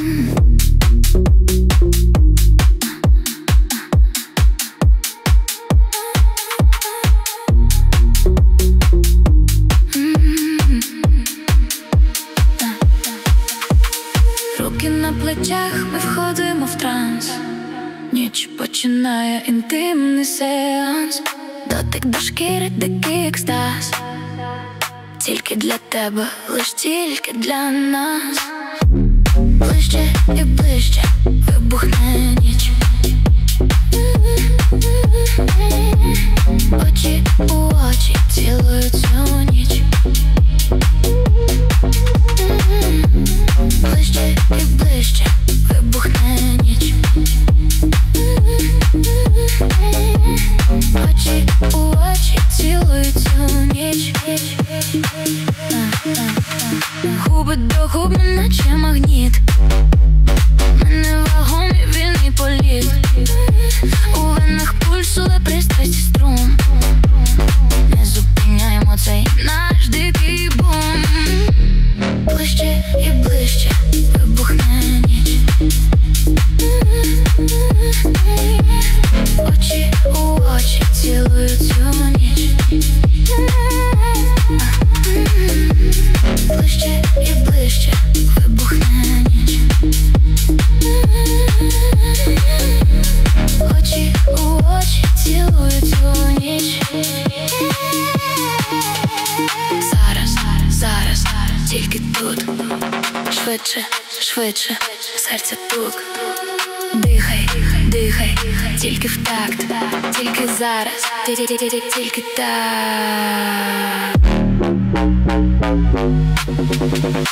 Руки на плечах, ми входимо в транс. Ніч починає інтимний сеанс. Дотик до шкіри, дикий екстаз. Тільки для тебе, лиш тільки для нас. Ближче і ближче вибухне ніч. Очі у очі цілують цю ніч. Ближче і ближче вибухне ніч. Очі у очі цілують цю ніч. Губи до губи, наче магніт. Ми невагомі, вільний політ. У венах пульсує пристрасті струм. Не зупиняємо цей наш дикий бум. Ближче і ближче вибухне ніч. Очі у очі цілують цю ніч. Ближче і ближче вибухне ніч. Очі у очі цілують цю ніч. Зараз, зараз, тільки тут. Швидше, швидше, серця тук. Дихай, дихай, тільки в такт. Тільки зараз, тільки так.